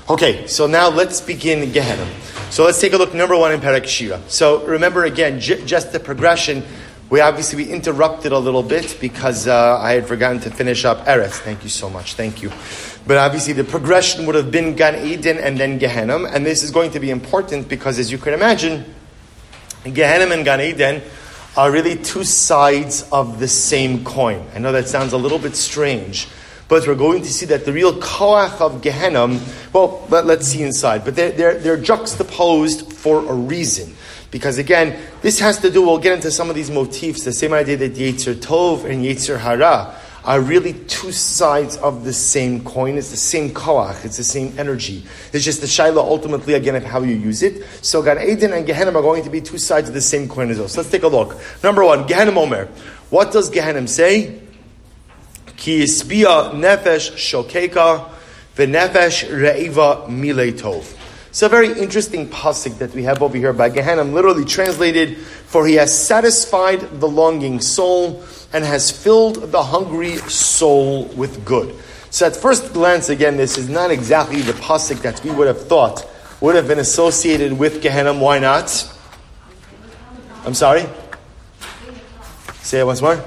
Okay, so now let's begin Gehenna. So let's take a look, number one in Perek Shira. So remember again, just the progression. We interrupted a little bit because I had forgotten to finish up Eretz. Thank you so much. Thank you. But obviously the progression would have been Gan Eden and then Gehenna. And this is going to be important because, as you can imagine, Gehenna and Gan Eden are really two sides of the same coin. I know that sounds a little bit strange, but we're going to see that the real koach of Gehenna, well, let's see inside. But they're juxtaposed for a reason. Because again, this has to do, we'll get into some of these motifs, the same idea that Yetzer Tov and Yetzer Hara are really two sides of the same coin. It's the same koach, it's the same energy. It's just the shaila ultimately, again, of how you use it. So Gan Eden and Gehenna are going to be two sides of the same coin as well. So let's take a look. Number one, Gehenna Omer. What does Gehenna say? Ki yispia nefesh shokeka v'nefesh reiva milei tov. It's a very interesting pasuk that we have over here by Gehenna, literally translated, for he has satisfied the longing soul and has filled the hungry soul with good. So at first glance, again, this is not exactly the pasuk that we would have thought would have been associated with Gehenna. Why not? I'm sorry? Say it once more.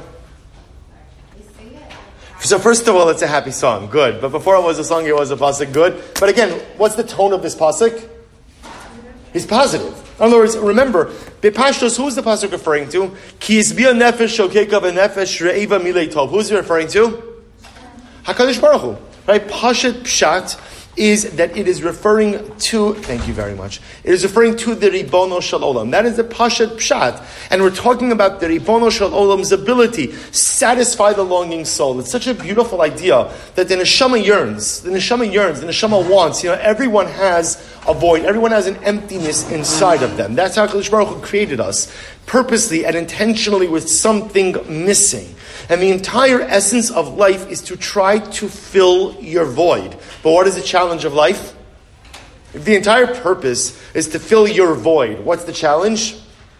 So first of all, it's a happy song. Good. But before it was a song, it was a pasuk. Good. But again, what's the tone of this pasuk? It's positive. In other words, remember, Bepashtos, who is the pasuk referring to? Ki yisbia nefesh shokeka v'nefesh reiva milei tov. Who is it referring to? HaKadosh Baruch Hu. Right? Pashat Pshat is that it is referring to, thank you very much, it is referring to the Ribono Shel Olam. That is the Pashat Pshat. And we're talking about the Ribono Shel Olam's ability satisfy the longing soul. It's such a beautiful idea that the Neshama yearns, the Neshama wants. Everyone has a void. Everyone has an emptiness inside of them. That's how HaKadosh Baruch Hu created us, purposely and intentionally with something missing. And the entire essence of life is to try to fill your void. But what is the challenge of life? If the entire purpose is to fill your void, what's the challenge?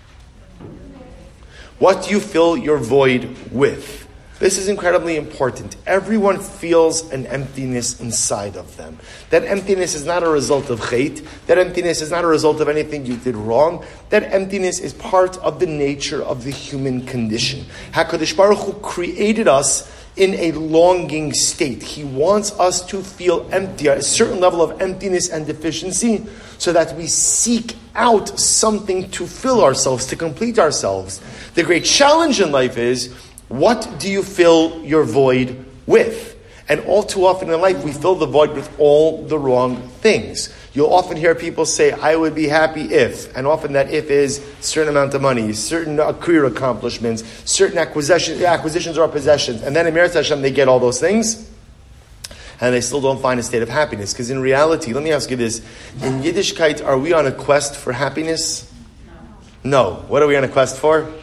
What do you fill your void with? This is incredibly important. Everyone feels an emptiness inside of them. That emptiness is not a result of hate. That emptiness is not a result of anything you did wrong. That emptiness is part of the nature of the human condition. HaKadosh Baruch Hu created us in a longing state. He wants us to feel empty, a certain level of emptiness and deficiency, so that we seek out something to fill ourselves, to complete ourselves. The great challenge in life is, what do you fill your void with? And all too often in life, we fill the void with all the wrong things. You'll often hear people say, I would be happy if, and often that if is a certain amount of money, certain career accomplishments, certain acquisitions or possessions. And then in Meretz Hashem, they get all those things, and they still don't find a state of happiness. Because in reality, let me ask you this, in Yiddishkeit, are we on a quest for happiness? No. What are we on a quest for?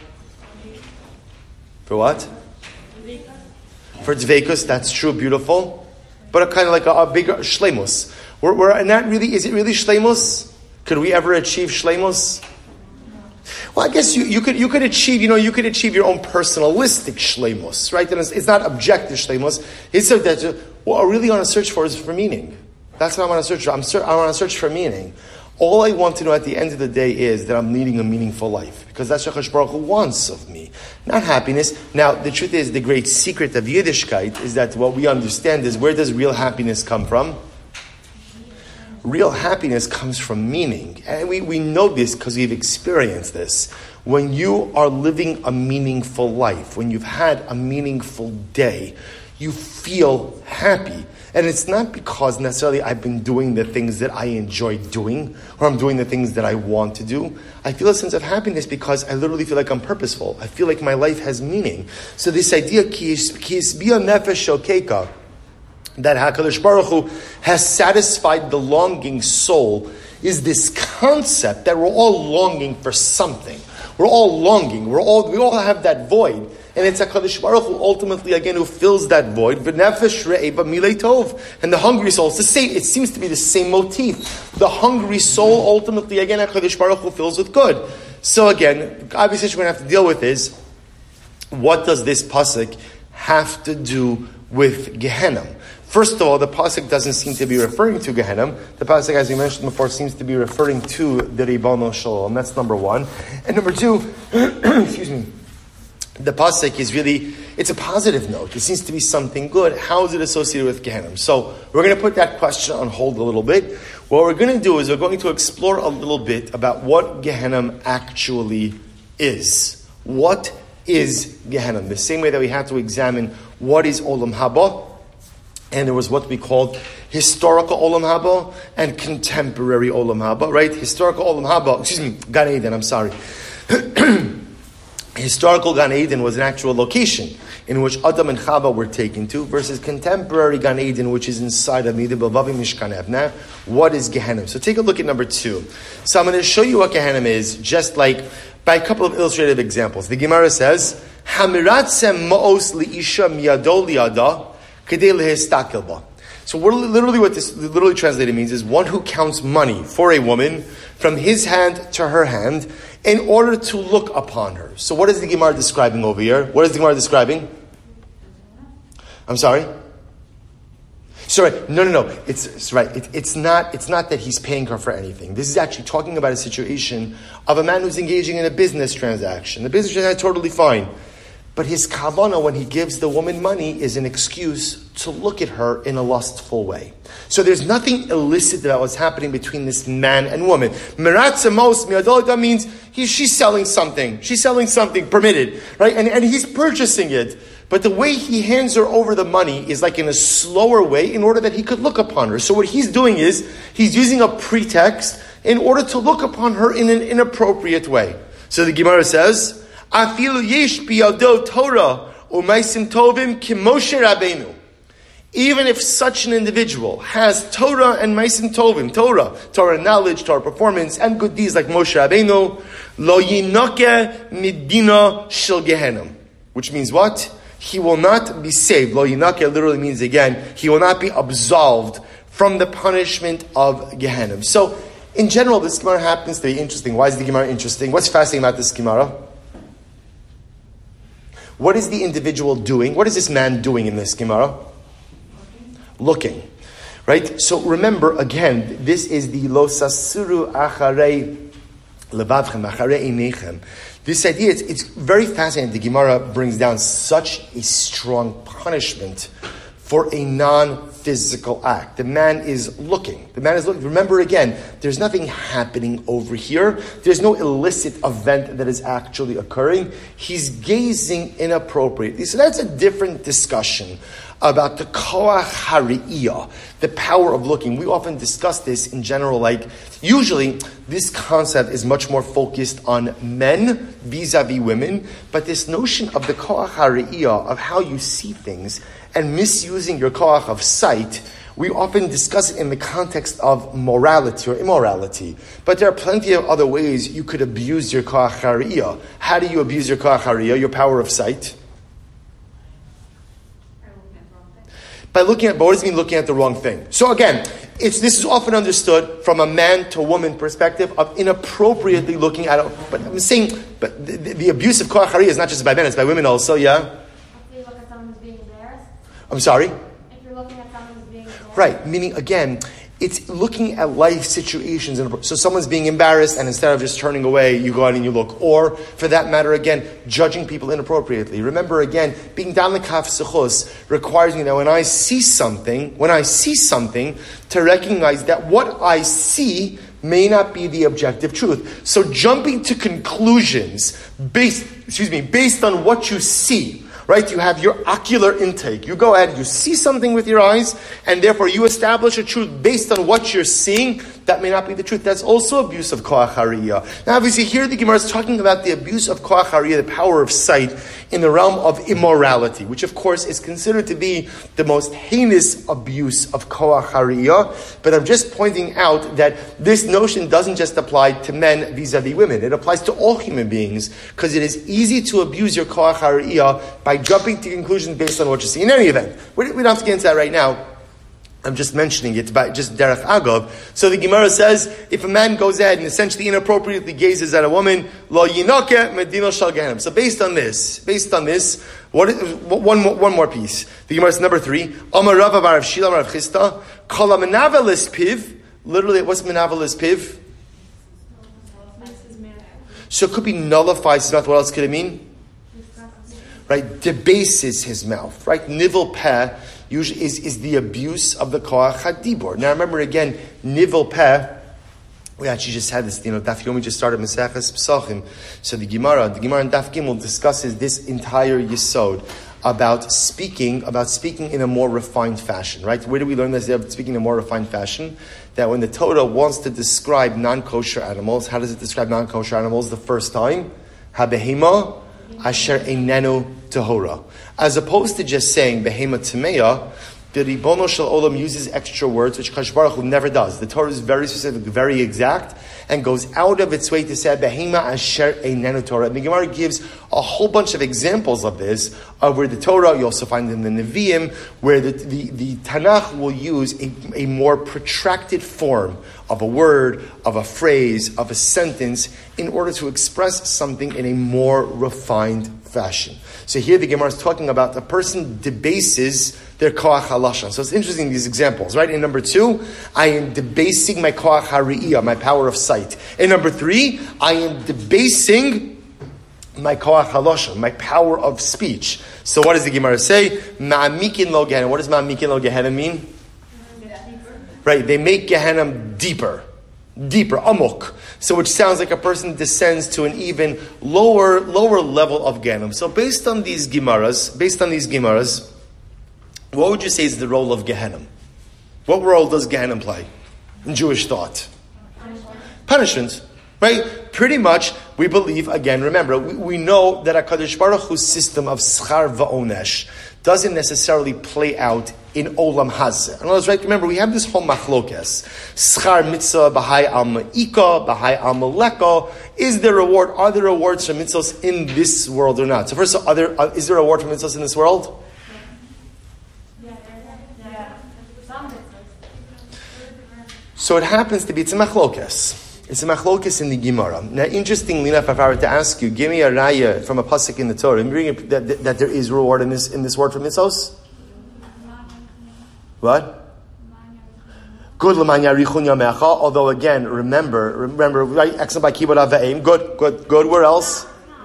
For what? For dveikus, that's true, beautiful. But a kind of like a bigger shleimus. We're not really, is it really shleimus? Could we ever achieve shleimus? Well, I guess you could achieve, you could achieve your own personalistic shleimus, right? And it's not objective shleimus. It's that what I'm really on a search for is for meaning. That's what I'm on a search for. I'm on a search for meaning. All I want to know at the end of the day is that I'm leading a meaningful life. Because that's what HaKadosh Baruch Hu wants of me. Not happiness. Now, the truth is, the great secret of Yiddishkeit is that what we understand is, where does real happiness come from? Real happiness comes from meaning. And we know this because we've experienced this. When you are living a meaningful life, when you've had a meaningful day, you feel happy. And it's not because necessarily I've been doing the things that I enjoy doing, or I'm doing the things that I want to do. I feel a sense of happiness because I literally feel like I'm purposeful. I feel like my life has meaning. So this idea, ki yisbia nefesh shokeka, that HaKadosh Baruch Hu has satisfied the longing soul, is this concept that we're all longing for something. We're all longing. We all have that void. And it's HaKadosh Baruch Hu ultimately, again, who fills that void. V'nefesh re'eva milei tov. And the hungry soul, it's the same, it seems to be the same motif. The hungry soul, ultimately, again, HaKadosh Baruch Hu fills with good. So again, obviously what we're going to have to deal with is, what does this pasuk have to do with Gehenna? First of all, the pasuk doesn't seem to be referring to Gehenna. The pasuk, as we mentioned before, seems to be referring to the Ribono Shel Olam. That's number one. And number two, excuse me, the pasuk is really, it's a positive note. It seems to be something good. How is it associated with Gehenna? So we're going to put that question on hold a little bit. What we're going to do is we're going to explore a little bit about what Gehenna actually is. What is Gehenna? The same way that we had to examine what is Olam Haba, and there was what we called historical Olam Haba and contemporary Olam Haba, right? Historical Olam Haba, Gan Eden, I'm sorry. Historical Gan Eden was an actual location in which Adam and Chava were taken to, versus contemporary Gan Eden, which is inside of Midei Bavavi Mishkan Ev. Now, what is Gehenna? So take a look at number 2. So I'm going to show you what Gehenna is, just like by a couple of illustrative examples. The Gemara says, Hamiratzem ma'os li'isha miyado li'ada kedei lehestakel ba. So what this literally translated means is one who counts money for a woman from his hand to her hand in order to look upon her. So what is the Gemara describing over here? What is the Gemara describing? I'm sorry? Sorry, no. It's right. It's not that he's paying her for anything. This is actually talking about a situation of a man who's engaging in a business transaction. The business transaction is totally fine. But his kavanah, when he gives the woman money, is an excuse to look at her in a lustful way. So there's nothing illicit about what's happening between this man and woman. Meratzemos miadolita means she's selling something. She's selling something permitted, right? And he's purchasing it. But the way he hands her over the money is like in a slower way in order that he could look upon her. So what he's doing is he's using a pretext in order to look upon her in an inappropriate way. So the Gemara says, Afilu yesh biyado Torah umaisim tovim ki Moshe Rabbeinu. Even if such an individual has Torah and maisim tovim, Torah knowledge, Torah performance, and good deeds like Moshe Rabbeinu, lo yinoke midina shel Gehenna. Which means what? He will not be saved. Lo yinake literally means, again, he will not be absolved from the punishment of Gehenna. So, in general, this Gemara happens to be interesting. Why is the Gemara interesting? What's fascinating about this Gemara? What is the individual doing? What is this man doing in this Gemara? Looking. Right? So remember, again, this is the lo sasuru acharei levavchem, acharei einechem. This idea, it's very fascinating. The Gemara brings down such a strong punishment for a non-physical act. The man is looking. Remember again, there's nothing happening over here. There's no illicit event that is actually occurring. He's gazing inappropriately. So that's a different discussion about the koach hariyah, the power of looking. We often discuss this in general, usually this concept is much more focused on men vis-a-vis women, but this notion of the koach hariyah, of how you see things, and misusing your koach of sight, we often discuss it in the context of morality or immorality. But there are plenty of other ways you could abuse your koach hariyah. How do you abuse your koach hariyah, your power of sight? By looking at, but what does it mean looking at the wrong thing? So again, this is often understood from a man to woman perspective of inappropriately looking at it. But I'm saying, but the abuse of koach hariyah is not just by men, it's by women also, yeah? If you look at someone who's being embarrassed? I'm sorry? If you're looking at someone who's being embarrassed? Right, meaning again, it's looking at life situations. So someone's being embarrassed, and instead of just turning away, you go out and you look. Or, for that matter, again, judging people inappropriately. Remember, again, being dan l'kaf sechus requires me that when I see something, to recognize that what I see may not be the objective truth. So jumping to conclusions based on what you see. Right? You have your ocular intake. You go ahead, you see something with your eyes, and therefore you establish a truth based on what you're seeing. That may not be the truth. That's also abuse of koach hariyah. Now, obviously, here the Gemara is talking about the abuse of koach hariyah, the power of sight, in the realm of immorality, which, of course, is considered to be the most heinous abuse of koach hariyah. But I'm just pointing out that this notion doesn't just apply to men vis-a-vis women. It applies to all human beings, because it is easy to abuse your koach hariyah by jumping to conclusions based on what you see. In any event, we don't have to get into that right now. I'm just mentioning it by just derech agav. So the Gemara says, if a man goes ahead and essentially inappropriately gazes at a woman, lo yinoke medino shal gehenim. So based on this, one more piece. The Gemara says, number 3, Amar Rava bar Rav Shila bar Rav Chisda, kol menavelis piv. Literally, what's menavelis piv? So it could be nullifies his mouth. What else could it mean? Right, debases his mouth. Right, nivel peh usually is the abuse of the koach hadibor. Now remember again, nivel peh. We actually just had this, Daf Yomi just started Maseches Pesachim. So the Gemara in Daf Gimel discusses this entire yesod about speaking in a more refined fashion. Right, where do we learn this? Speaking in a more refined fashion. That when the Torah wants to describe non-kosher animals, how does it describe non-kosher animals the first time? Habehema asher einenu tahora. As opposed to just saying behema tameya, the Ribono Shel Olam uses extra words, which Kadosh Baruch Hu never does. The Torah is very specific, very exact, and goes out of its way to say behema asher einenu Torah. And the Gemara gives a whole bunch of examples of this, of where the Torah, you also find in the Nevi'im, where the Tanakh will use a more protracted form of a word, of a phrase, of a sentence, in order to express something in a more refined fashion. So here the Gemara is talking about a person debases their koach halashon. So it's interesting, these examples, right? In number 2, I am debasing my koach hariyah, my power of sight. In number 3, I am debasing my koach halashon, my power of speech. So what does the Gemara say? Ma'amikin lo Gehenna. What does ma'amikin lo Gehenna mean? Right, they make Gehenna deeper, amok. So which sounds like a person descends to an even lower level of Gehenna. So based on these Gemaras, what would you say is the role of Gehenna? What role does Gehenna play in Jewish thought? Punishment. Right? Pretty much, we believe, again, remember, we know that HaKadosh Baruch Hu's system of schar va'onesh doesn't necessarily play out in Olam Hazeh. And right, remember, we have this whole machlokes. Schar mitzvah, b'hai al ma'ika, b'hai al maleka. Are there rewards for mitzvahs in this world or not? So first, is there a reward for mitzvahs in this world? So it happens to be, it's a machlokes. It's a machlokes in the Gemara. Now, interestingly enough, if I were to ask you, give me a raya from a pasuk in the Torah, and bring it, that there is reward in this word for mitzvos. What? Good l'man yarichun yamecha. Although again, remember, right? Excellent by kibud aveim. Good. Where else?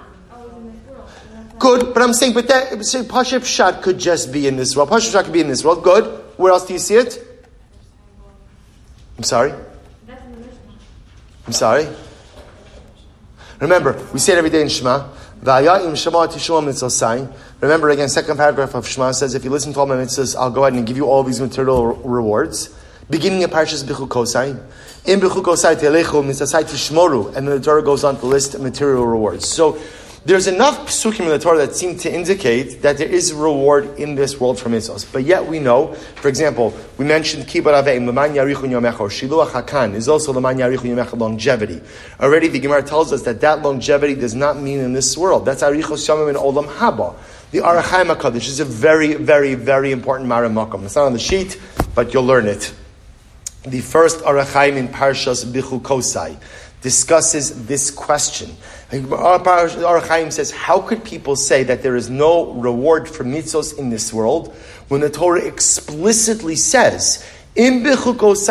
Good, but I'm saying, but that Pashup Pshat could just be in this world. Pashup Pshat could be in this world. Good. Where else do you see it? I'm sorry. Remember, we say it every day in Shema. Remember again, second paragraph of Shema says, if you listen to all my mitzvahs, I'll go ahead and give you all these material rewards. Beginning of Parshas B'chu Kosai. In B'chu Kosai Telechu Mitzasai Tishmoru. And then the Torah goes on to list material rewards. So, there's enough psukim in the Torah that seem to indicate that there is a reward in this world for mitzvahs. But yet we know, for example, we mentioned Kibud Aveim, L'man Yarichun Yomecha, or Shiluach HaKan is also L'man Yarichun Yomecha, longevity. Already the Gemara tells us that longevity does not mean in this world. That's Arichos Yomim in Olam Haba. The Orach Chaim HaKadosh is a very, very, very important Mara Makom. It's not on the sheet, but you'll learn it. The first Orach Chaim in Parshas B'chu Kosai discusses this question. Orach Chaim says, how could people say that there is no reward for mitzvos in this world when the Torah explicitly says, if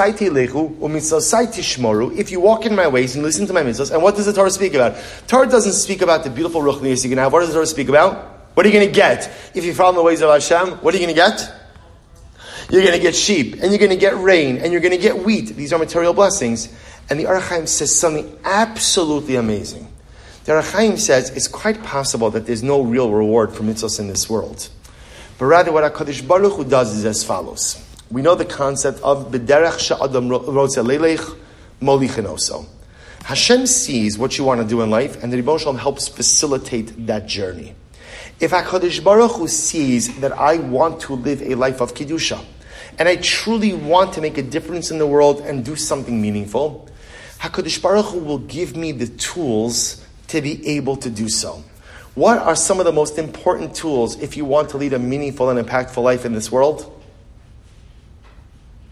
you walk in my ways and listen to my mitzvos, and what does the Torah speak about? Torah doesn't speak about the beautiful ruchnius you can have. What does the Torah speak about? What are you going to get? If you follow the ways of Hashem, what are you going to get? You're going to get sheep, and you're going to get rain, and you're going to get wheat. These are material blessings. And the Orach Chaim says something absolutely amazing. The Orach Chaim says it's quite possible that there's no real reward for mitzvahs in this world. But rather what HaKadosh Baruch Hu does is as follows. We know the concept of B'derech she'adam rotze leilech molichin oso. Hashem sees what you want to do in life, and the Rebbeinu Shalom helps facilitate that journey. If HaKadosh Baruch Hu sees that I want to live a life of Kedusha, and I truly want to make a difference in the world and do something meaningful, HaKadosh Baruch Hu will give me the tools to be able to do so. What are some of the most important tools if you want to lead a meaningful and impactful life in this world?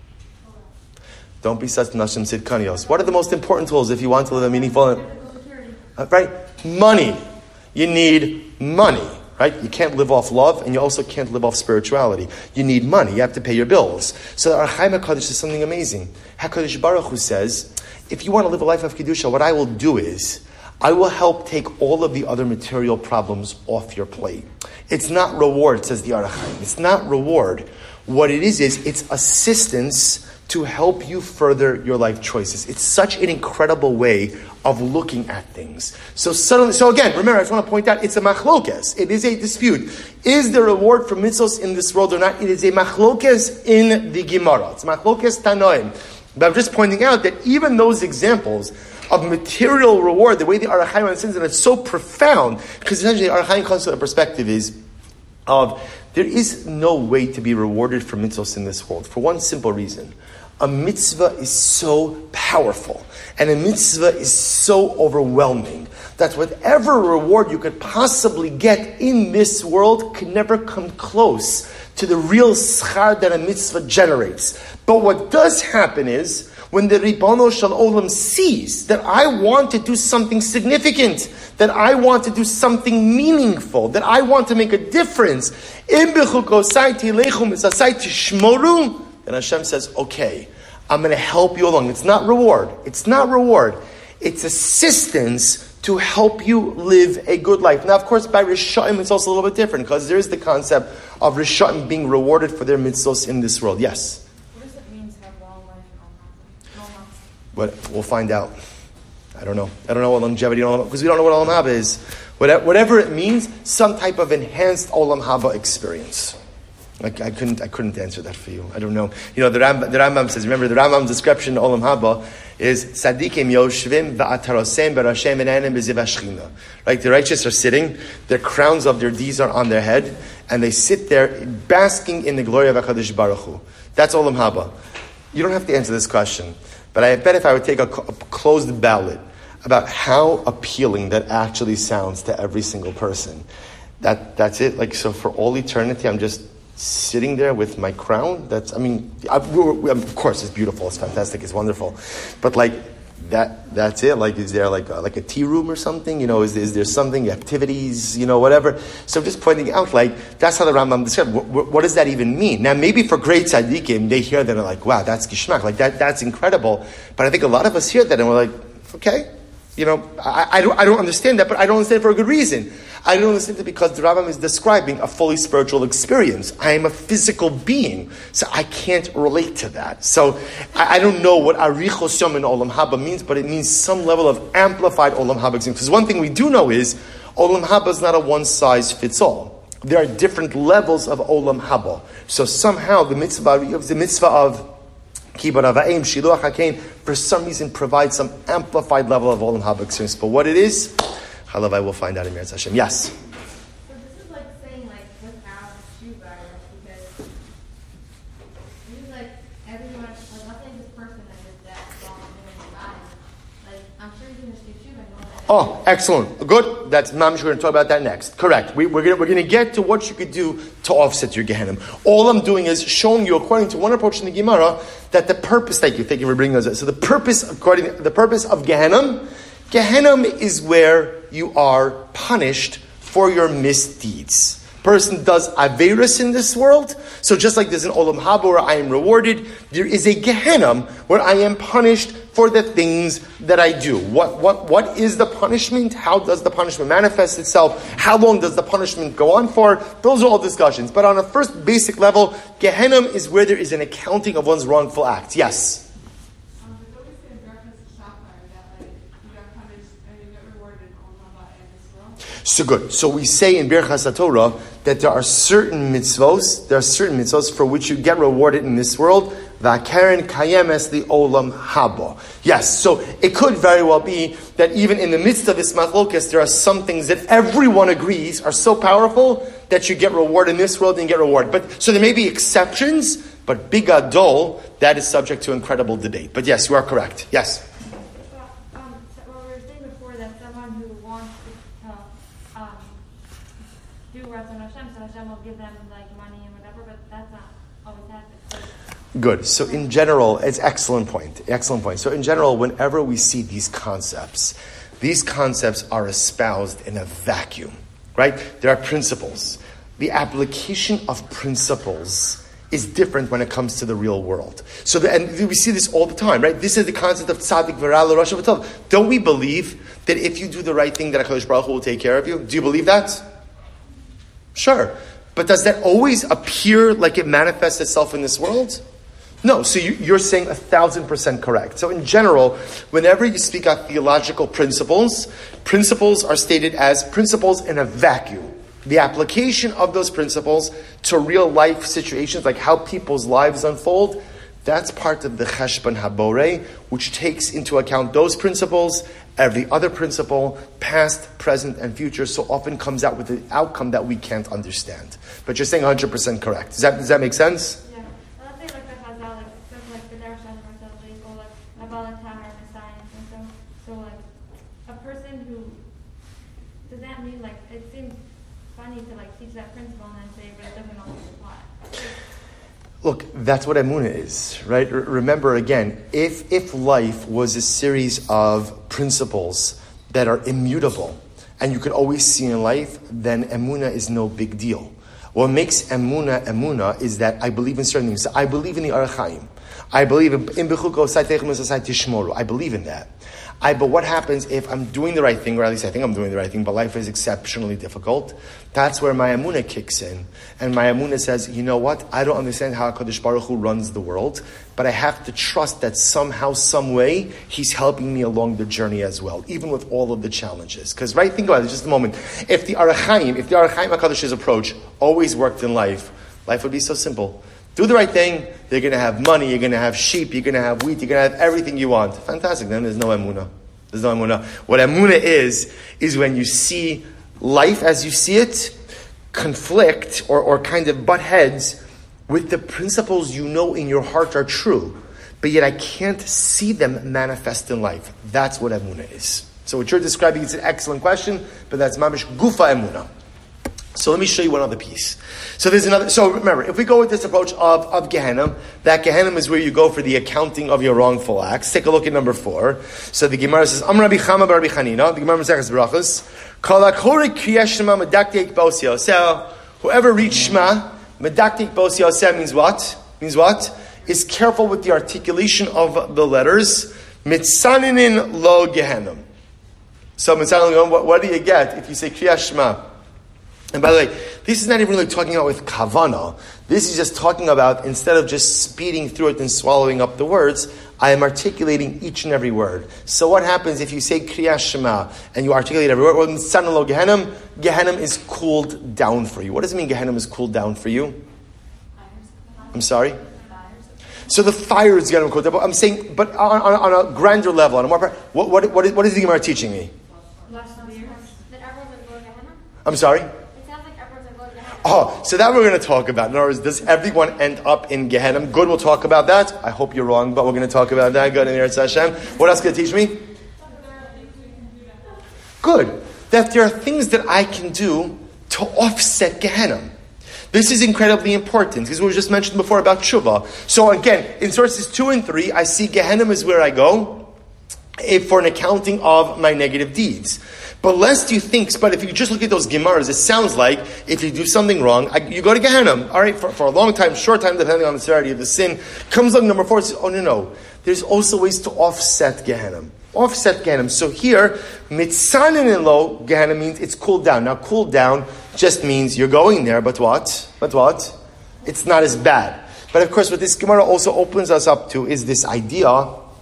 Don't be such nashim sidkanios. What are the most important tools if you want to live a meaningful life? Right? Money. You need money. Right? You can't live off love, and you also can't live off spirituality. You need money. You have to pay your bills. So the Ar Chaim HaKadosh is something amazing. HaKadosh Baruch Hu says, if you want to live a life of Kedusha, what I will do is, I will help take all of the other material problems off your plate. It's not reward, says the Ar Chaim. It's not reward. What it is it's assistance to help you further your life choices. It's such an incredible way of looking at things. So again, remember, I just want to point out, it's a machlokes. It is a dispute. Is there reward for mitzvos in this world or not? It is a machlokes in the Gemara. It's machlokes tanoim. But I'm just pointing out that even those examples of material reward, the way the Ar Chaim understands it, it's so profound, because essentially Ar Chaim comes to the perspective is of, there is no way to be rewarded for mitzvos in this world, for one simple reason. A mitzvah is so powerful, and a mitzvah is so overwhelming, that whatever reward you could possibly get in this world could never come close to the real schar that a mitzvah generates. But what does happen is, when the Ribono Shel Olam sees that I want to do something significant, that I want to do something meaningful, that I want to make a difference, then Hashem says, okay, I'm going to help you along. It's not reward. It's not reward. It's assistance to help you live a good life. Now, of course, by Rishaim, it's also a little bit different, because there is the concept of Rishaim being rewarded for their mitzvos in this world. Yes? What does it mean to have long life and all that? But we'll find out. I don't know. I don't know what longevity, because we don't know what Olam Haba is. Whatever it means, some type of enhanced Olam Haba experience. Like I couldn't answer that for you. I don't know. You know, the Rambam says, remember, the Rambam's description of Olam Haba is Tzadikim yoshvim va'atarosem berashem enanim b'ziv hashchina. Right? The righteous are sitting, their crowns of their deeds are on their head, and they sit there basking in the glory of HaKadosh Baruch Hu. That's Olam Haba. You don't have to answer this question, but I bet if I would take a closed ballot about how appealing that actually sounds to every single person, that's it. Like, so for all eternity, I'm just sitting there with my crown. Of course, it's beautiful, it's fantastic, it's wonderful, but like that's it. Like, is there like a tea room or something? You know, is there something, activities? You know, whatever. So I'm just pointing out, like, that's how the Rambam described. What does that even mean? Now, maybe for great tzaddikim, they hear that and are like, wow, that's gishmak, like that's incredible. But I think a lot of us hear that and we're like, okay. You know, I don't understand that, but I don't understand it for a good reason. I don't understand it because the Rambam is describing a fully spiritual experience. I am a physical being, so I can't relate to that. So I don't know what Arichos Yom in Olam Haba means, but it means some level of amplified Olam Haba experience. Because one thing we do know is Olam Haba is not a one-size-fits-all. There are different levels of Olam Haba. So somehow the mitzvah of Kibbud Avayim, Shiluach HaKain, for some reason provides some amplified level of Olam Haba experience. But what it is, Halavai will find out in Meretz Hashem. Yes? So this is like saying, like, without Shuvah, because this is like everyone, like, let's say this person that is dead while doing the body, like, I'm sure you're going to speak Shuvah and all that. Oh, excellent. Good. That's Mamish. We're going to talk about that next. Correct. We're going to get to what you could do to offset your Gehenna. All I'm doing is showing you, according to one approach in the Gemara, that the purpose, thank you for bringing those. So the purpose of Gehenna is where you are punished for your misdeeds. Person does Averis in this world, so just like there's an Olam Haba where I am rewarded, there is a Gehenna where I am punished for the things that I do. What is the punishment? How does the punishment manifest itself? How long does the punishment go on for? Those are all discussions. But on a first basic level, Gehenna is where there is an accounting of one's wrongful acts. Yes? So good. So we say in Birchas HaTorah that there are certain mitzvos for which you get rewarded in this world. V'akeren kayemes li olam haba. Yes, so it could very well be that even in the midst of this machlokes, there are some things that everyone agrees are so powerful that you get reward in this world and you get reward. But so there may be exceptions, but bigadol, that is subject to incredible debate. But yes, you are correct. Yes. Well, we were saying before that someone who wants to do Ratzon Hashem, so Hashem will give them like money and whatever, but that's not always happening. Good. So in general, it's excellent point. Excellent point. So in general, whenever we see these concepts are espoused in a vacuum, right? There are principles. The application of principles is different when it comes to the real world. So, and we see this all the time, right? This is the concept of tzaddik v'ra l'rosh v'tov. Don't we believe that if you do the right thing, that HaKadosh Baruch Hu will take care of you? Do you believe that? Sure. But does that always appear like it manifests itself in this world? No. So you're saying 1,000% correct. So in general, whenever you speak of theological principles are stated as principles in a vacuum. The application of those principles to real life situations, like how people's lives unfold, that's part of the Cheshbon HaBorei, which takes into account those principles. Every other principle, past, present, and future, so often comes out with an outcome that we can't understand. But you're saying 100% correct. Does that make sense? Yeah. Well, let's say like the Chazal, like the Derech Hashem, they go like Kabbalah, Tahar, and science, and so like a person who, does that mean like, it seems funny to like teach that principle and then say, but it doesn't always apply. Look, that's what Emunah is, right? Remember again, if life was a series of principles that are immutable and you could always see in life, then Emunah is no big deal. What makes Emunah is that I believe in certain things. I believe in the Orach Chaim. I believe in Bechuko Saitechem Tishmoru. I believe in that. But what happens if I'm doing the right thing, or at least I think I'm doing the right thing, but life is exceptionally difficult? That's where my Emunah kicks in. And my Emunah says, you know what? I don't understand how HaKadosh Baruch Hu runs the world, but I have to trust that somehow, some way, He's helping me along the journey as well, even with all of the challenges. Because, right, think about it just a moment. If the Orach Chaim HaKadosh's approach always worked in life would be so simple. Do the right thing, you're going to have money, you're going to have sheep, you're going to have wheat, you're going to have everything you want. Fantastic, then there's no Emunah. There's no Emunah. What Emunah is when you see life as you see it conflict or kind of butt heads with the principles you know in your heart are true, but yet I can't see them manifest in life. That's what Emunah is. So what you're describing is an excellent question, but that's mamish gufa Emunah. So let me show you one other piece. So there's another. So remember, if we go with this approach of Gehenna, that Gehenna is where you go for the accounting of your wrongful acts. Take a look at number 4. So the Gemara says, Am Rabbi Chama bar Rabbi Chanina. The Gemara Maseches Berachos. Kol hakori kriyas Shema medaktik bos yoseh. Whoever reads Shema medaktik bos yoseh means what? Means what? Is careful with the articulation of the letters. Mitzaninin lo Gehenna. So Mitzaninin, what do you get if you say kriyas Shema? And by the way, this is not even really talking about with kavana. This is just talking about, instead of just speeding through it and swallowing up the words, I am articulating each and every word. So what happens if you say Kriyas Shema and you articulate every word? Well, Sanalo Gehenim, Gehenim is cooled down for you. What does it mean Gehenim is cooled down for you? I'm sorry? So the fire is Gehenim cooled down. I'm saying, but on a grander level, on a more, what is the Gemara teaching me? I'm sorry? Oh, so that we're going to talk about. In other words, does everyone end up in Gehenna? Good, we'll talk about that. I hope you're wrong, but we're going to talk about that. Good, in Eretz Hashem. What else can you teach me? Good. That there are things that I can do to offset Gehenna. This is incredibly important, because we just mentioned before about Tshuva. So again, in sources 2 and 3, I see Gehenna is where I go for an accounting of my negative deeds. But lest you think, but if you just look at those Gemaras, it sounds like if you do something wrong, you go to Gehenna. All right, for a long time, short time, depending on the severity of the sin. Comes along number 4, it says, oh no. There's also ways to offset Gehenna. Offset Gehenna. So here, mitzanin in lo, Gehenna means it's cooled down. Now, cooled down just means you're going there, but what? But what? It's not as bad. But of course, what this Gemara also opens us up to is this idea of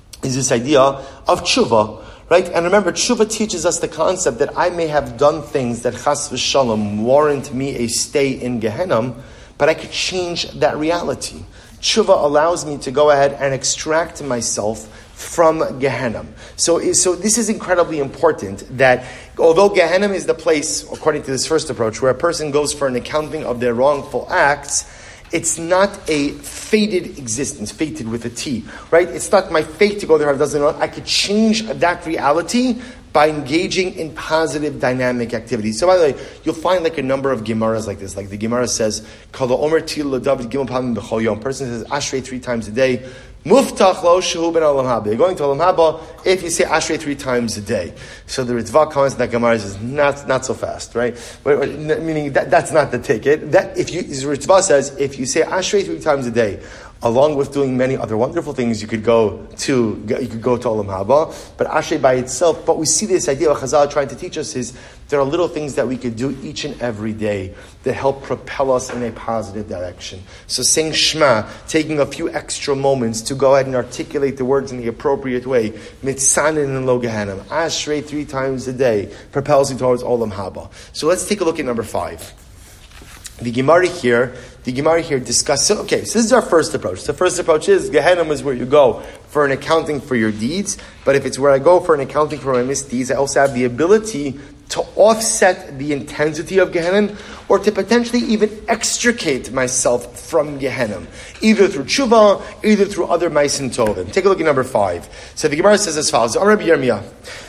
tshuva. Right? And remember, tshuva teaches us the concept that I may have done things that chas v'shalom warrant me a stay in Gehenna, but I could change that reality. Tshuva allows me to go ahead and extract myself from Gehenna. So this is incredibly important, that although Gehenna is the place, according to this first approach, where a person goes for an accounting of their wrongful acts, it's not a fated existence, fated with a T, right? It's not my fate to go there. I could change that reality by engaging in positive dynamic activities. So by the way, you'll find like a number of Gemaras like this. Like the Gemara says, Kala Omer Til David Gimel Pamim B'chol Yom. Person says Ashrei 3 times a day. Muftach lo shehu ben olam haba. You're going to olam haba if you say Ashrei 3 times a day. So the Ritva comments that Gemara says not so fast, right? Meaning that's not the ticket. That if you, as Ritva says, if you say Ashrei 3 times a day, along with doing many other wonderful things, you could go to Olam Haba. But Ashrei by itself, but we see this idea of Chazal trying to teach us is there are little things that we could do each and every day that help propel us in a positive direction. So saying Shema, taking a few extra moments to go ahead and articulate the words in the appropriate way, Mitzanin and Lo Gehenim, Ashrei 3 times a day, propels you towards Olam Haba. So let's take a look at number 5. The Gemara here discusses. So this is our first approach. The first approach is Gehenim is where you go for an accounting for your deeds. But if it's where I go for an accounting for my misdeeds, I also have the ability to offset the intensity of Gehenim, or to potentially even extricate myself from Gehenim, either through tshuva, either through other ma'asim tovim. Take a look at number 5. So the Gemara says as follows: Rabbi Yirmiyah.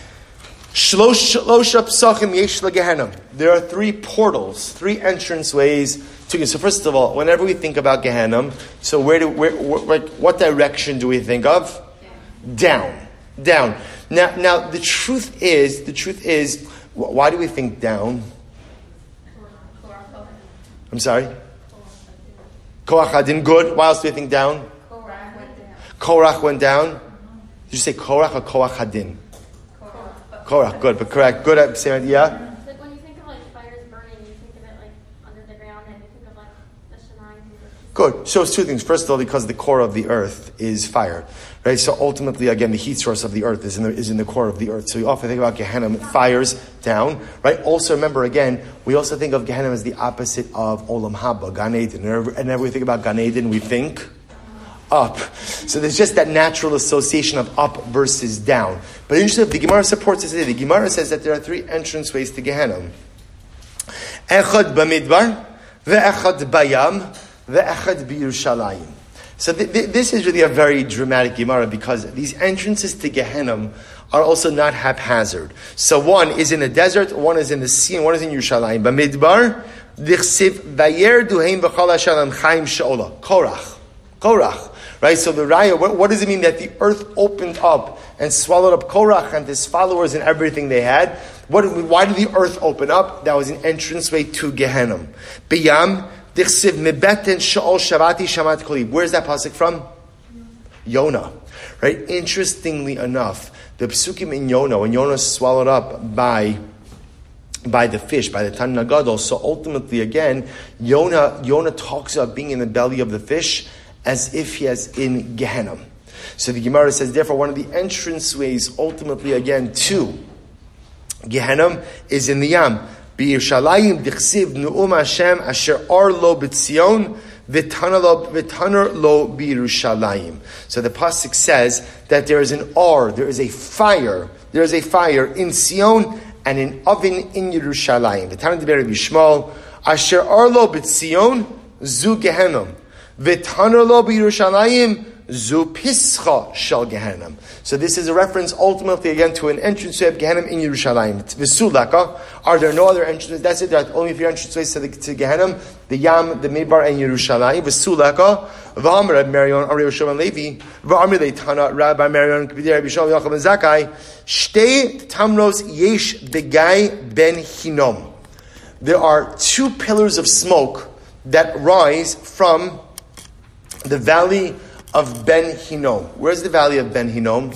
There are 3 portals, 3 entrance ways to it. So first of all, whenever we think about Gehenna, so what direction do we think of? Down. Now the truth is, why do we think down? I'm sorry? Korach Hadin, good. Why else do we think down? Korach went down. Did you say Korach or Korach Hadin? Korach, good, but correct. Good at same idea. Like when you think of like fires burning, you think of it like under the ground, and you think of like the Shemaim. Good. So it's 2 things. First of all, because the core of the earth is fire, right? So ultimately, again, the heat source of the earth is in the core of the earth. So we often think about Gehenna, fires down, right? Also, remember again, we also think of Gehenna as the opposite of Olam Haba, Gan Eden. And whenever we think about Gan Eden, we think up. So there's just that natural association of up versus down. But interesting, the Gemara supports this idea. The Gemara says that there are 3 entrance ways to Gehenna. Echad b'midbar, ve'echad bayam, ve'echad b'Yerushalayim. So this is really a very dramatic Gemara, because these entrances to Gehenna are also not haphazard. So one is in the desert, one is in the sea, and one is in Yerushalayim. B'midbar, dichsiv vayer duheim v'chal hashalam chaim she'ola. Korach. Right, so the Raya, what does it mean that the earth opened up and swallowed up Korach and his followers and everything they had? Why did the earth open up? That was an entranceway to Gehenna. Biyam, dichsiv mebeten sha'ol shavati shamat koli. Where's that pasuk from? Yonah. Right, interestingly enough, the psukim in Yonah, when Yonah is swallowed up by the fish, by the Tanna Gadol, so ultimately again, Yonah talks about being in the belly of the fish as if he is in Gehenna. So the Gemara says, therefore, one of the entranceways, ultimately again, to Gehenna is in the Yam. B'Yerushalayim dichsiv nu'um Hashem asher ar lo b'tzion v'taner lo b'Yerushalayim. So the pasuk says that there is an there is a fire in Sion and an oven in Yerushalayim. V'taner d'ber b'Yishmael asher ar lo b'tzion zu Gehenna. V'taner lo b'Yerushalayim zu pischa shel Gehenna. So this is a reference ultimately again to an entrance of Gehenna in Yerushalayim. V'sulaka, are there no other entrances? That's it. There are only 3 entrances to Gehenna: the Yam, the Midbar, and Yerushalayim. V'sulaka, v'amar Rabbi Marion, Rabbi Yoshua ben Levi, v'amar leitana Rabbi Marion, K'bidei Rabbi Shalom Yochel ben Zakkai, shtei tamros yesh begai ben Hinom. There are 2 pillars of smoke that rise from the valley of Ben Hinnom. Where's the valley of Ben Hinnom?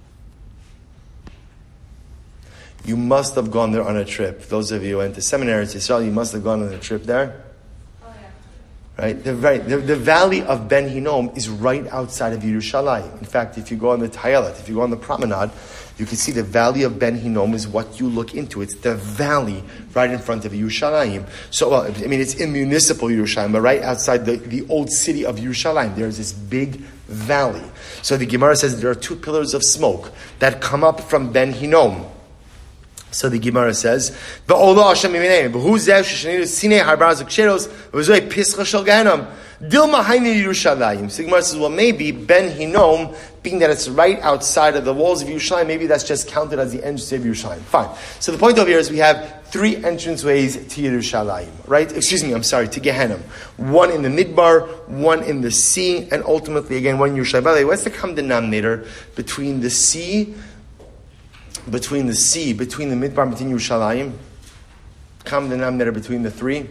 You must have gone there on a trip. Those of you who went to seminary in Israel, you must have gone on a trip there. Oh, yeah. Right? The valley of Ben Hinnom is right outside of Yerushalayim. In fact, if you go on the Tayelet, if you go on the promenade, you can see the valley of Ben Hinnom is what you look into. It's the valley right in front of Yerushalayim. So, it's in municipal Yerushalayim, but right outside the old city of Yerushalayim, there's this big valley. So the Gemara says there are 2 pillars of smoke that come up from Ben Hinnom. So the Gemara says, "V'ola Hashem mimeneim, v'hu zeh sheshanidu sinei harbar zukcheros, v'zoi pischa shel Gehenom, dilma hayni Yerushalayim." So the Gemara says, well, maybe Ben Hinnom, being that it's right outside of the walls of Yerushalayim, maybe that's just counted as the entrance of Yerushalayim. Fine. So the point over here is we have 3 entranceways to Yerushalayim, right? To Gehenom. One in the Midbar, one in the sea, and ultimately again one in Yerushalayim. By the way, what's the common denominator between the sea, between the Midbar, between Yerushalayim? Common denominator between the 3?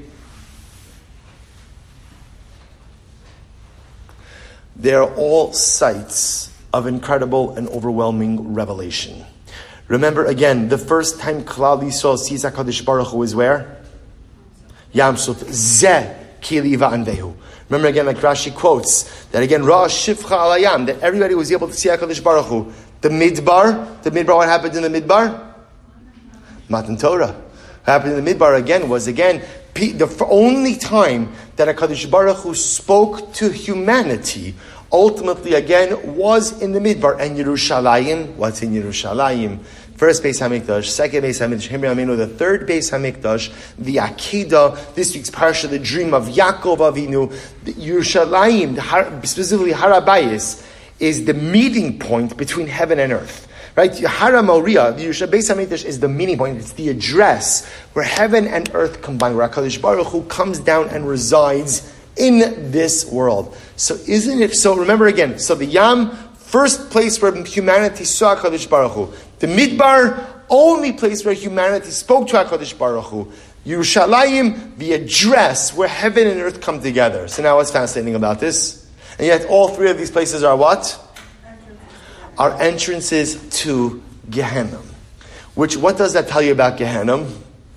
They're all sites of incredible and overwhelming revelation. Remember again, the first time Klal Yisrael sees HaKadosh Baruch Hu is where? Yam Suf. Zeh Kili Va'anvehu. Remember again, like Rashi quotes, that again, Ra Shifcha Alayam, that everybody was able to see HaKadosh Baruch Hu. The Midbar, what happened in the Midbar? Matan Torah. What happened in the Midbar again was the only time that HaKadosh Baruch Hu spoke to humanity, ultimately again, was in the Midbar. And Yerushalayim, what's in Yerushalayim? First Beis HaMikdash, second Beis HaMikdash, Himri Aminu, the third Beis HaMikdash, the Akedah, this week's parsha, the dream of Yaakov Avinu, the Yerushalayim, specifically Har HaBayis, is the meeting point between heaven and earth. Right? Har HaMoriah, the Beis HaMikdash, is the meeting point. It's the address where heaven and earth combine, where HaKadosh Baruch Hu comes down and resides in this world. So isn't it? So remember again, so the Yam, first place where humanity saw HaKadosh Baruch Hu. The Midbar, only place where humanity spoke to HaKadosh Baruch Hu. Yerushalayim, the address where heaven and earth come together. So now what's fascinating about this? And yet all 3 of these places are what? Are entrances to Gehenom. What does that tell you about Gehenom?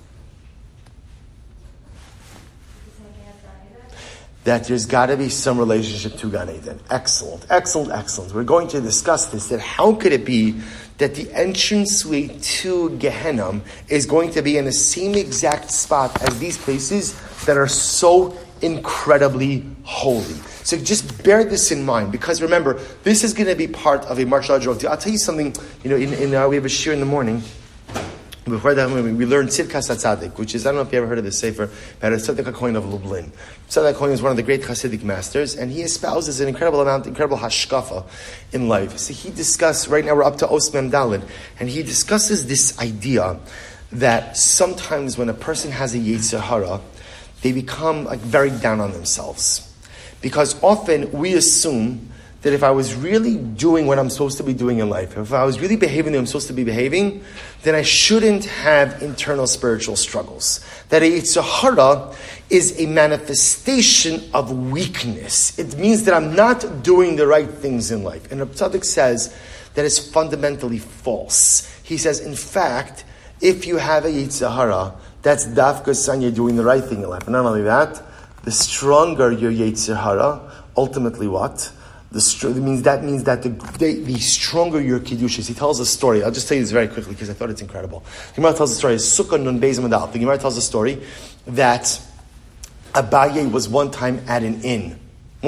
That there's got to be some relationship to Gan Eden. Excellent. We're going to discuss this, that how could it be that the entranceway to Gehenom is going to be in the same exact spot as these places that are so incredibly holy. So just bear this in mind, because remember, this is going to be part of a martial art drill. I'll tell you something, we have a shir in the morning. Before that, we learned Tzidkas HaTzadik, which is, I don't know if you ever heard of this sefer, but it's Tzaddik HaKohen of Lublin. Tzaddik HaKohen is one of the great Hasidic masters, and he espouses an incredible hashkafa in life. So he discusses, right now we're up to Os Mem Daled, and he discusses this idea that sometimes when a person has a Yetzer Hara, they become very down on themselves. Because often we assume that if I was really doing what I'm supposed to be doing in life, if I was really behaving the way I'm supposed to be behaving, then I shouldn't have internal spiritual struggles. That a Yetzer Hara is a manifestation of weakness. It means that I'm not doing the right things in life. And Reb Tzadok says that is fundamentally false. He says, in fact, if you have a Yetzer Hara, that's dafka sign you're doing the right thing in life. And not only that, the stronger your Yetzer Hara, ultimately what? That means that the stronger your Kiddush is. He tells a story. I'll just tell you this very quickly because I thought it's incredible. The Gemara tells a story. Sukkah Nun Beis Madal. The Gemara tells a story that Abaye was one time at an inn.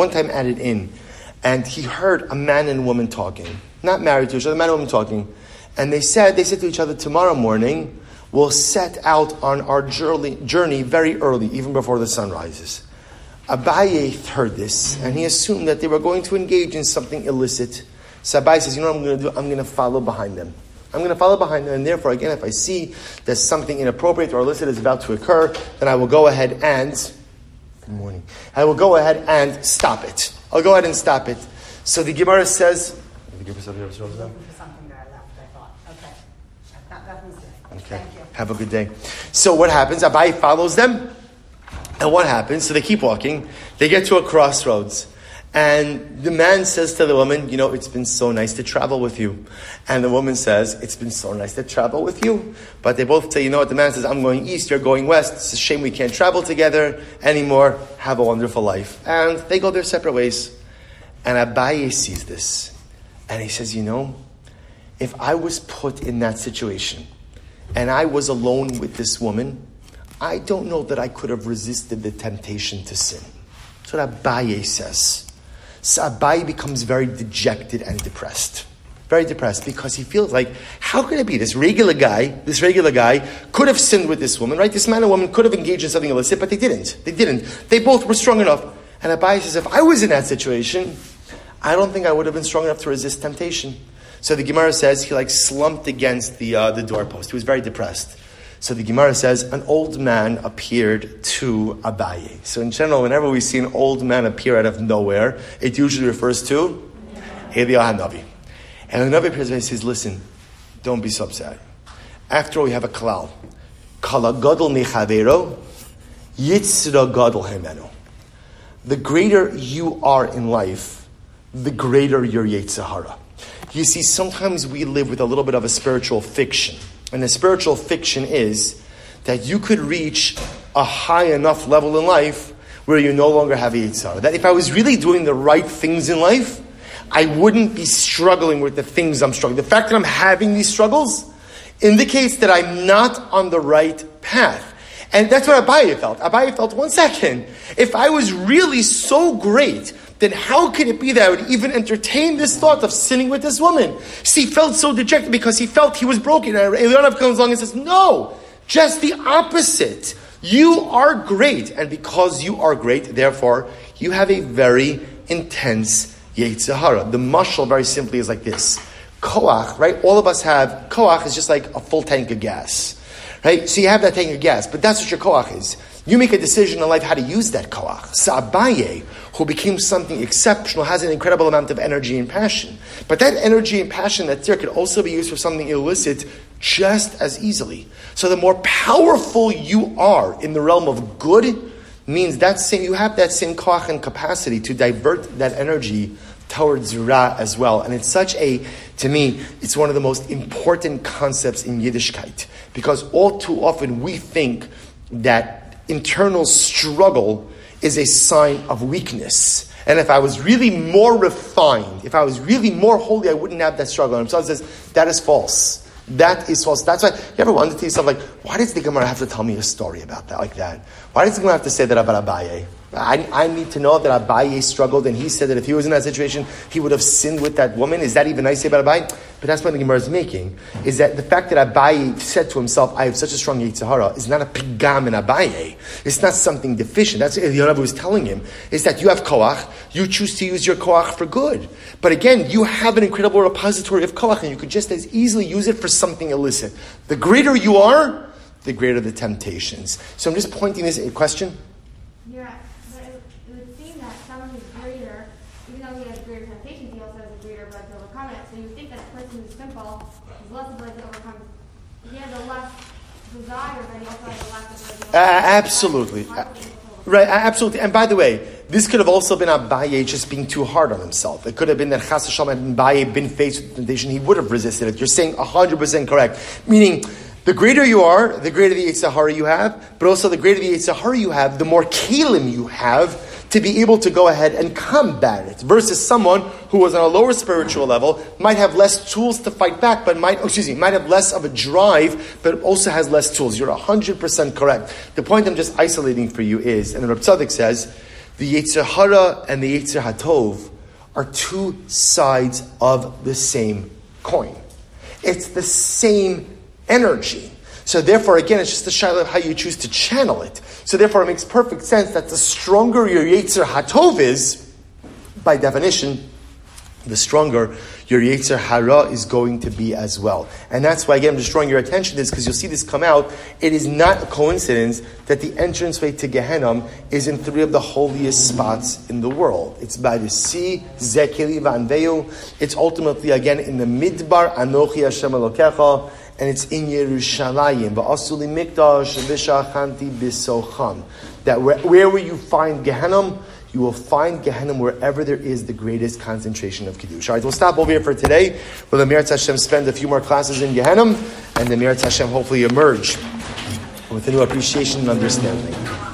And he heard a man and a woman talking. Not married to each other, a man and a woman talking. And they said to each other, tomorrow morning, we'll set out on our journey very early, even before the sun rises. Abaye heard this, and he assumed that they were going to engage in something illicit. So Abaye says, you know what I'm going to do? I'm going to follow behind them. And therefore, again, if I see that something inappropriate or illicit is about to occur, then I will go ahead and... Good morning. I will go ahead and stop it. I'll go ahead and stop it. So the Gemara says... Something that I left, I thought. Okay. That was good. Okay. Thank you. Have a good day. So what happens? Abaye follows them. And what happens? So they keep walking. They get to a crossroads. And the man says to the woman, it's been so nice to travel with you. And the woman says, it's been so nice to travel with you. But they both say, the man says, I'm going east, you're going west. It's a shame we can't travel together anymore. Have a wonderful life. And they go their separate ways. And Abaye sees this. And he says, if I was put in that situation and I was alone with this woman, I don't know that I could have resisted the temptation to sin. That's what Abaye says. So Abaye becomes very dejected and depressed. Very depressed because he feels like, how could it be? This regular guy could have sinned with this woman, right? This man and woman could have engaged in something illicit, but they didn't. They both were strong enough. And Abaye says, if I was in that situation, I don't think I would have been strong enough to resist temptation. So the Gemara says he slumped against the doorpost. He was very depressed. So the Gemara says an old man appeared to Abaye. So in general, whenever we see an old man appear out of nowhere, it usually refers to Eliyahu HaNavi. And the Navi appears and says, listen, don't be so upset. After all, we have a klal. Kala gadol mechavero, yitzra gadol hemenu. The greater you are in life, the greater your Yetzer Hara. You see, sometimes we live with a little bit of a spiritual fiction. And the spiritual fiction is that you could reach a high enough level in life where you no longer have a Yetzer Hara. That if I was really doing the right things in life, I wouldn't be struggling with the things I'm struggling. The fact that I'm having these struggles indicates that I'm not on the right path. And that's what Abaye felt. Abaye felt, 1 second, if I was really so great, then how could it be that I would even entertain this thought of sinning with this woman? See, he felt so dejected because he felt he was broken. And Eliyahu comes along and says, no, just the opposite. You are great. And because you are great, therefore, you have a very intense Yetzer Hara. The mashal, very simply, is like this. Koach, right? All of us have, koach is just like a full tank of gas. Right? So you have that tank of gas, but that's what your koach is. You make a decision in life how to use that koach. So Abaye, who became something exceptional, has an incredible amount of energy and passion. But that energy and passion that's there could also be used for something illicit just as easily. So the more powerful you are in the realm of good, means you have that same koach and capacity to divert that energy towards Ra as well. And it's to me, it's one of the most important concepts in Yiddishkeit. Because all too often we think that internal struggle is a sign of weakness. And if I was really more refined, if I was really more holy, I wouldn't have that struggle. And Rav says, that is false. That is false. That's why you ever wonder to yourself, why does the Gemara have to tell me a story about that, like that? Why does the Gemara have to say that about Abaye? I need to know that Abaye struggled and he said that if he was in that situation, he would have sinned with that woman. Is that even nice to say about Abaye? But that's what the Gemara is making, is that the fact that Abaye said to himself, I have such a strong Yetzer Hara, is not a pigam in Abaye. It's not something deficient. That's what Eliyahu was telling him, is that you have koach, you choose to use your koach for good. But again, you have an incredible repository of koach and you could just as easily use it for something illicit. The greater you are, the greater the temptations. So I'm just pointing this a question. Yeah. It would seem that someone who's greater, even though he has greater temptations, he also has a greater ability to overcome it. So you think that the person who's simple is less ability to overcome it. He has a less desire, but he also has a less ability to overcome Absolutely. Right, absolutely. And by the way, this could have also been Abaye just being too hard on himself. It could have been that Chas Hashem had Abaye been faced with temptation, he would have resisted it. You're saying 100% correct. Meaning, the greater you are, the greater the Yetzer Hara you have, but also the greater the Yetzer Hara you have, the more kelim you have to be able to go ahead and combat it. Versus someone who was on a lower spiritual level, might have less tools to fight back, but might have less of a drive, but also has less tools. You're 100% correct. The point I'm just isolating for you is, and the Reb Tzadok says, the Yetzer Hara and the Yetzer HaTov are two sides of the same coin. It's the same energy. So therefore, again, it's just a shaila of how you choose to channel it. So therefore, it makes perfect sense that the stronger your Yetzer HaTov is, by definition, the stronger your Yetzer Hara is going to be as well. And that's why, again, I'm just drawing your attention to this, because you'll see this come out. It is not a coincidence that the entranceway to Gehenna is in 3 of the holiest spots in the world. It's by the sea, Zekeli Vanveu. It's ultimately, again, in the Midbar, Anochi Hashem Elokecha, and it's in Yerushalayim. V'asuli mikdash v'shachanti b'socham. That where will you find Gehenna? You will find Gehenna wherever there is the greatest concentration of Kiddush. All right, we'll stop over here for today. We'll, the Meretz Hashem, spend a few more classes in Gehenna, and the Meretz Hashem hopefully emerge with a new appreciation and understanding.